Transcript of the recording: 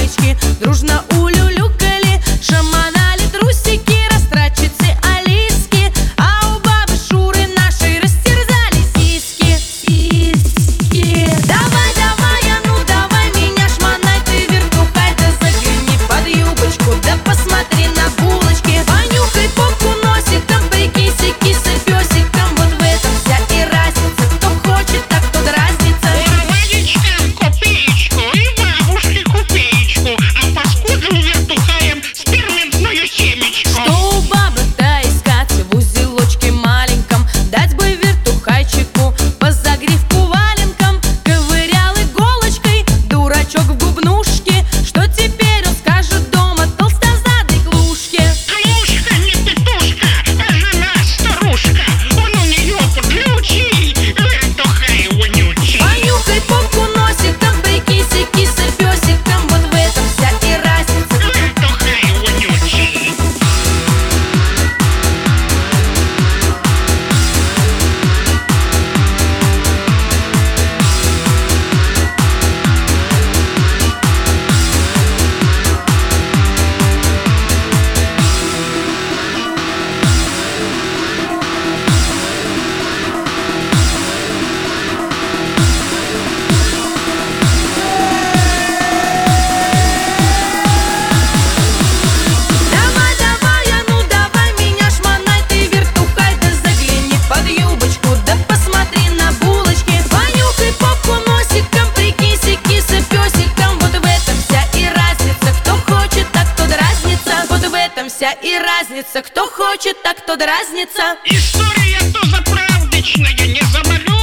маечки дружно улюлюкали, шаманали трусики, растрачицы алиски, а у бабы Шуры нашей растерзали сиськи. Давай, давай, а ну давай меня шмонай, ты вертухай, да загляни под юбочку, да посмотри на булочки, понюхай попку носиком, прикинься киса песиком, вот в этом вся и разница, кто хочет, так тот разница. Бабочкам копеечку и бабушке копеечку, а паскудным вертухаем сперментную семечку. Что у бабы-то искать в узелочке маленьком, дать бы вертухайчику по загривку валенком, ковырял иголочкой дурачок в губнушке, что теперь он скажет дома толстозадой клушке? Клушка не петушка, а жена старушка, он у нее подлючий, вертухай вонючий. Понюхай попку носиком, прикинься киса песиком, вот в этом вся и разница. Вертухай вонючий. Давай, давай, а ну давай меня шмонай, ты вертухай, да загляни под юбочку, да посмотри на булочки, понюхай попку носиком, прикинься киса песиком, вот в этом вся и разница, кто хочет, так тот разница, вот в этом вся и разница, кто хочет, так тот разница. История то заправдочная, не замороченная.